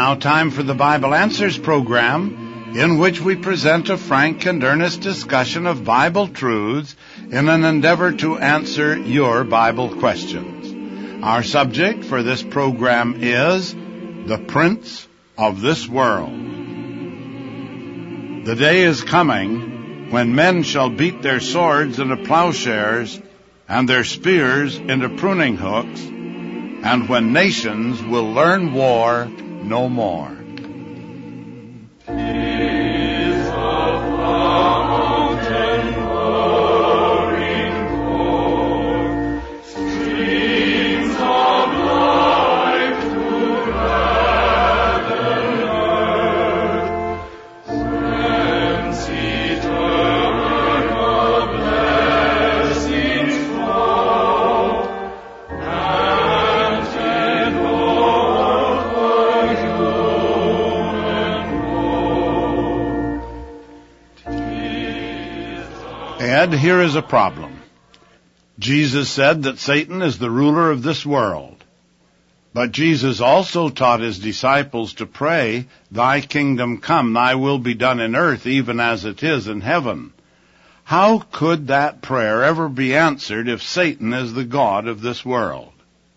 now time for the Bible Answers program, in which we present a frank and earnest discussion of Bible truths in an endeavor to answer your Bible questions. Our subject for this program is the Prince of this world. The day is coming when men shall beat their swords into plowshares and their spears into pruning hooks, and when nations will learn war no more. Here is a problem. Jesus said that Satan is the ruler of this world. But Jesus also taught his disciples to pray, "Thy kingdom come, thy will be done in earth, even as it is in heaven." How could that prayer ever be answered if Satan is the god of this world?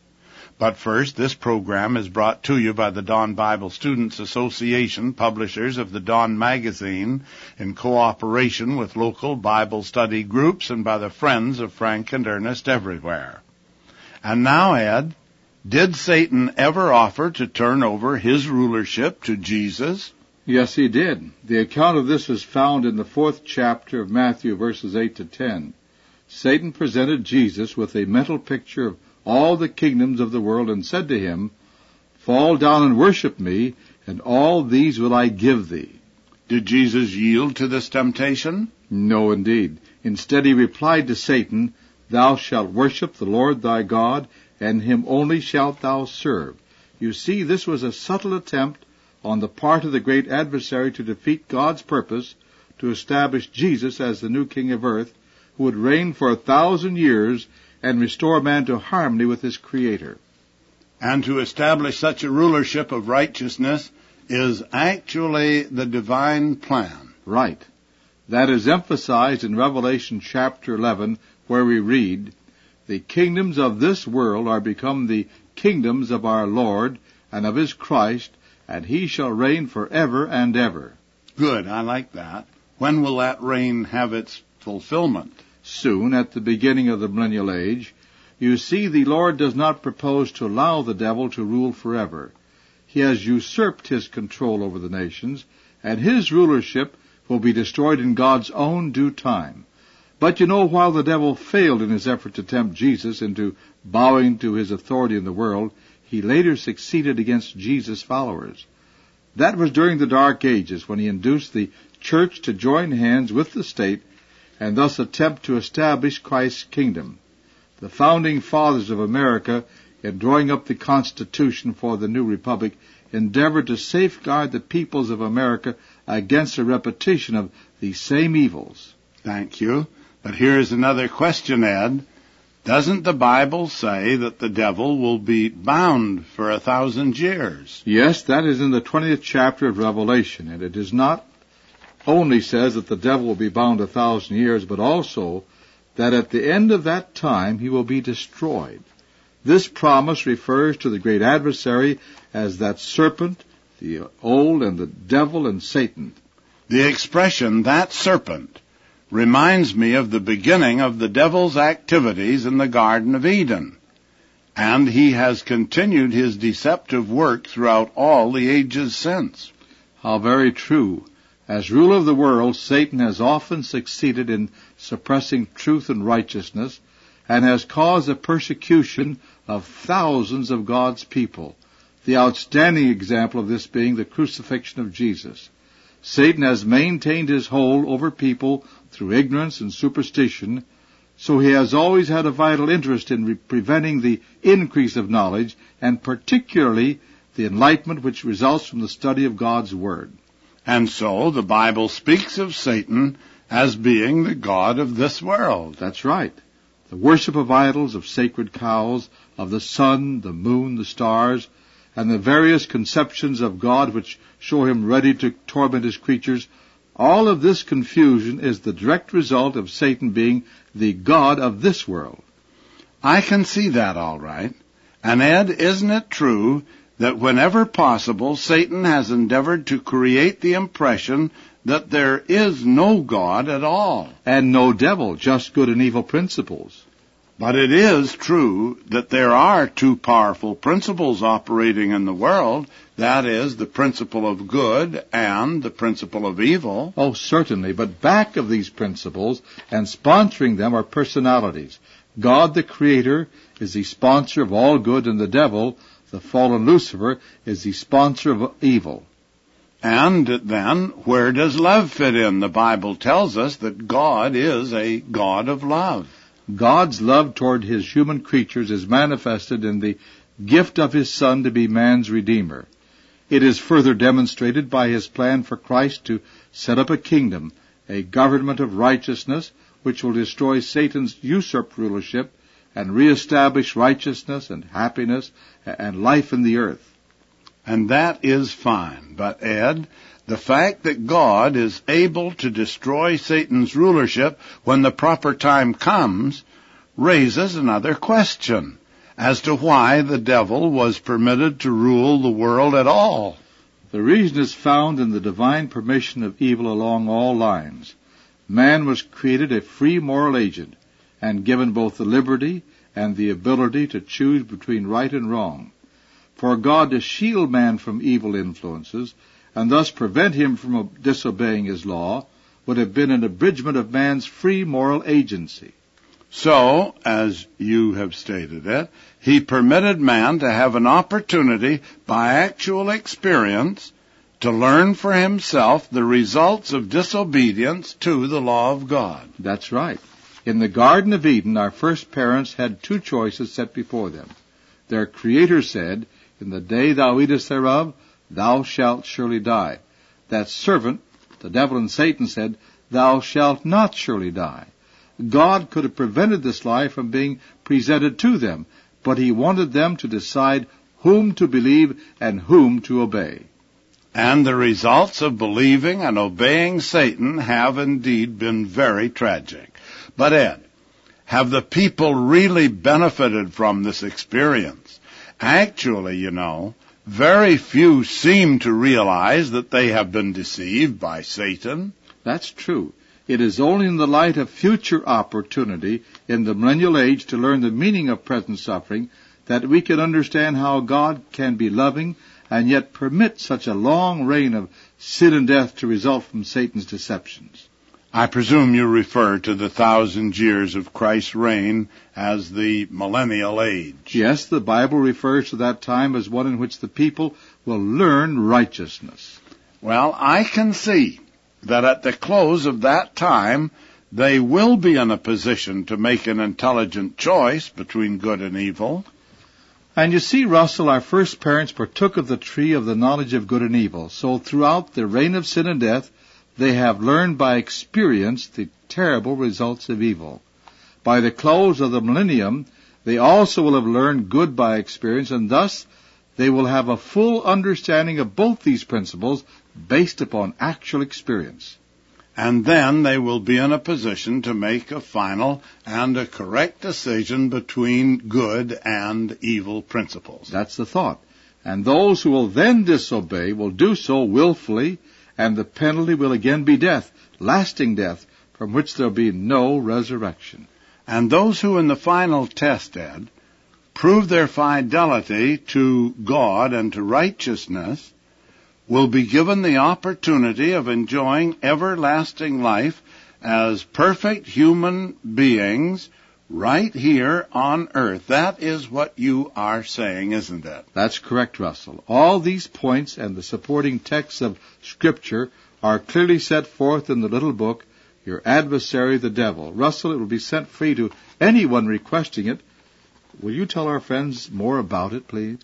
But first, this program is brought to you by the Dawn Bible Students Association, publishers of the Dawn magazine, in cooperation with local Bible study groups and by the friends of Frank and Ernest everywhere. And now, Ed, did Satan ever offer to turn over his rulership to Jesus? Yes, he did. The account of this is found in the 4th chapter of Matthew, verses 8 to 10. Satan presented Jesus with a mental picture of all the kingdoms of the world, and said to him, "Fall down and worship me, and all these will I give thee." Did Jesus yield to this temptation? No, indeed. Instead he replied to Satan, "Thou shalt worship the Lord thy God, and him only shalt thou serve." You see, this was a subtle attempt on the part of the great adversary to defeat God's purpose to establish Jesus as the new king of earth, who would reign for 1,000 years and restore man to harmony with his Creator. And to establish such a rulership of righteousness is actually the divine plan. Right. That is emphasized in Revelation chapter 11, where we read, "The kingdoms of this world are become the kingdoms of our Lord and of his Christ, and he shall reign forever and ever." Good, I like that. When will that reign have its fulfillment? Soon, at the beginning of the millennial age. You see, the Lord does not propose to allow the devil to rule forever. He has usurped his control over the nations, and his rulership will be destroyed in God's own due time. But you know, while the devil failed in his effort to tempt Jesus into bowing to his authority in the world, he later succeeded against Jesus' followers. That was during the Dark Ages, when he induced the church to join hands with the state and thus attempt to establish Christ's kingdom. The founding fathers of America, in drawing up the Constitution for the new republic, endeavored to safeguard the peoples of America against a repetition of these same evils. Thank you. But here's another question, Ed. Doesn't the Bible say that the devil will be bound for 1,000 years? Yes, that is in the 20th chapter of Revelation, and it is not only says that the devil will be bound 1,000 years, but also that at the end of that time he will be destroyed. This promise refers to the great adversary as that serpent, the old, and the devil and Satan. The expression, "that serpent," reminds me of the beginning of the devil's activities in the Garden of Eden. And he has continued his deceptive work throughout all the ages since. How very true. As ruler of the world, Satan has often succeeded in suppressing truth and righteousness, and has caused the persecution of thousands of God's people, the outstanding example of this being the crucifixion of Jesus. Satan has maintained his hold over people through ignorance and superstition, so he has always had a vital interest in preventing the increase of knowledge, and particularly the enlightenment which results from the study of God's Word. And so the Bible speaks of Satan as being the god of this world. That's right. The worship of idols, of sacred cows, of the sun, the moon, the stars, and the various conceptions of God which show him ready to torment his creatures, all of this confusion is the direct result of Satan being the god of this world. I can see that all right. And Ed, isn't it true that whenever possible, Satan has endeavored to create the impression that there is no God at all? And no devil, just good and evil principles. But it is true that there are two powerful principles operating in the world. That is, the principle of good and the principle of evil. Oh, certainly. But back of these principles and sponsoring them are personalities. God, the Creator, is the sponsor of all good, and the devil, the fallen Lucifer, is the sponsor of evil. And then, where does love fit in? The Bible tells us that God is a God of love. God's love toward his human creatures is manifested in the gift of his Son to be man's Redeemer. It is further demonstrated by his plan for Christ to set up a kingdom, a government of righteousness, which will destroy Satan's usurped rulership and reestablish righteousness and happiness and life in the earth. And that is fine. But, Ed, the fact that God is able to destroy Satan's rulership when the proper time comes raises another question as to why the devil was permitted to rule the world at all. The reason is found in the divine permission of evil along all lines. Man was created a free moral agent and given both the liberty and the ability to choose between right and wrong. For God to shield man from evil influences and thus prevent him from disobeying his law would have been an abridgment of man's free moral agency. So, as you have stated it, he permitted man to have an opportunity by actual experience to learn for himself the results of disobedience to the law of God. That's right. In the Garden of Eden, our first parents had two choices set before them. Their Creator said, "In the day thou eatest thereof, thou shalt surely die." That servant, the devil and Satan, said, "Thou shalt not surely die." God could have prevented this lie from being presented to them, but he wanted them to decide whom to believe and whom to obey. And the results of believing and obeying Satan have indeed been very tragic. But Ed, have the people really benefited from this experience? Actually, you know, very few seem to realize that they have been deceived by Satan. That's true. It is only in the light of future opportunity in the millennial age to learn the meaning of present suffering that we can understand how God can be loving and yet permit such a long reign of sin and death to result from Satan's deceptions. I presume you refer to the 1,000 years of Christ's reign as the millennial age. Yes, the Bible refers to that time as one in which the people will learn righteousness. Well, I can see that at the close of that time, they will be in a position to make an intelligent choice between good and evil. And you see, Russell, our first parents partook of the tree of the knowledge of good and evil. So throughout the reign of sin and death, they have learned by experience the terrible results of evil. By the close of the millennium, they also will have learned good by experience, and thus they will have a full understanding of both these principles based upon actual experience. And then they will be in a position to make a final and a correct decision between good and evil principles. That's the thought. And those who will then disobey will do so willfully, and the penalty will again be death, lasting death, from which there will be no resurrection. And those who in the final test, Ed, prove their fidelity to God and to righteousness will be given the opportunity of enjoying everlasting life as perfect human beings right here on earth. That is what you are saying, isn't it? That's correct, Russell. All these points and the supporting texts of Scripture are clearly set forth in the little book, Your Adversary the Devil. Russell, it will be sent free to anyone requesting it. Will you tell our friends more about it, please?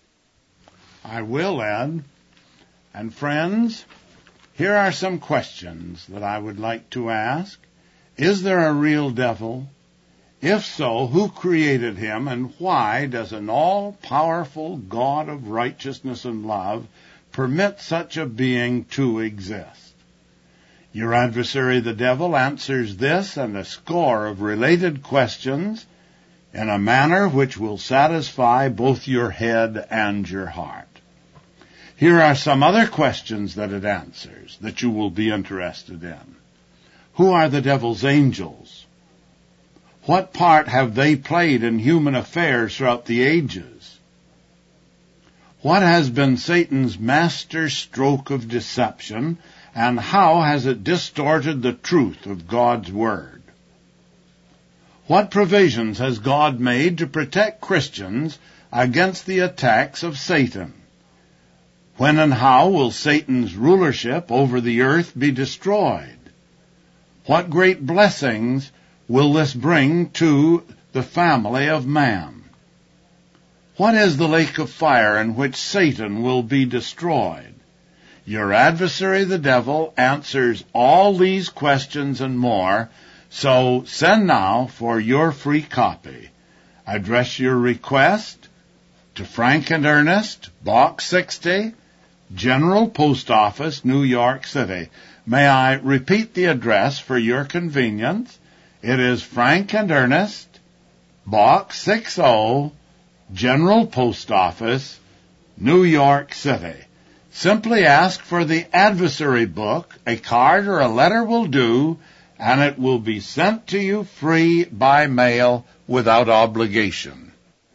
I will, Ed. And friends, here are some questions that I would like to ask. Is there a real devil? If so, who created him, and why does an all-powerful God of righteousness and love permit such a being to exist? Your adversary, the devil, answers this and a score of related questions in a manner which will satisfy both your head and your heart. Here are some other questions that it answers that you will be interested in. Who are the devil's angels? What part have they played in human affairs throughout the ages? What has been Satan's master stroke of deception, and how has it distorted the truth of God's Word? What provisions has God made to protect Christians against the attacks of Satan? When and how will Satan's rulership over the earth be destroyed? What great blessings will this bring to the family of man? What is the lake of fire in which Satan will be destroyed? Your adversary, the devil, answers all these questions and more, so send now for your free copy. Address your request to Frank and Ernest, Box 60, General Post Office, New York City. May I repeat the address for your convenience? It is Frank and Ernest, Box 60, General Post Office, New York City. Simply ask for the adversary book. A card or a letter will do, and it will be sent to you free by mail without obligation.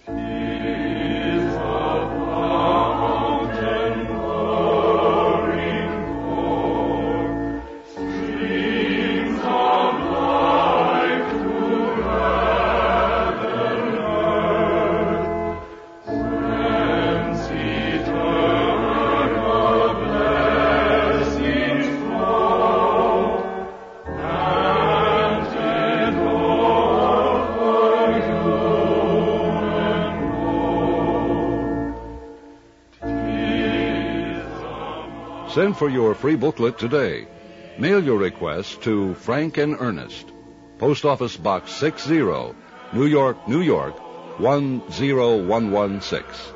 Send for your free booklet today. Mail your request to Frank and Ernest, Post Office Box 60, New York, New York, 10116.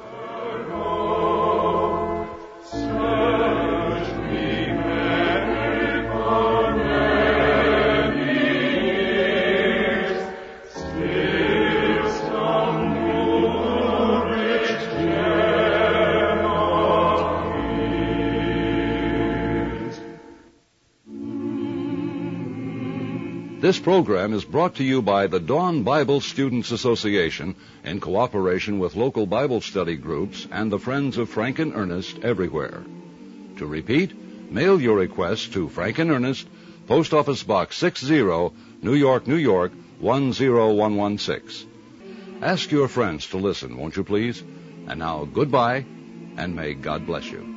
This program is brought to you by the Dawn Bible Students Association in cooperation with local Bible study groups and the Friends of Frank and Ernest everywhere. To repeat, mail your request to Frank and Ernest, Post Office Box 60, New York, New York, 10116. Ask your friends to listen, won't you please? And now, goodbye, and may God bless you.